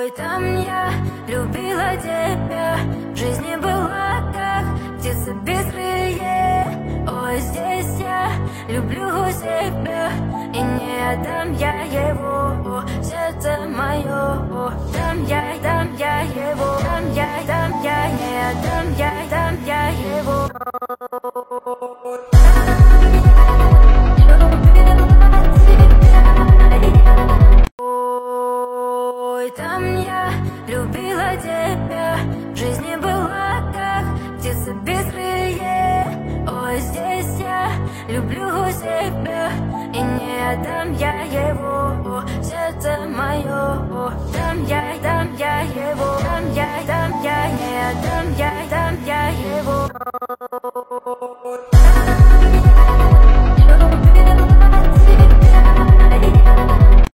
Там я любила тебя, в жизни была как птица безрые. Ой, здесь я люблю себя, и не отдам я его, сердце мое. Там я его, там я, не отдам я его. Там я любила тебя, в жизни была как птица безрые. Ой, здесь я люблю себя, и не отдам я его, сердце мое. Там я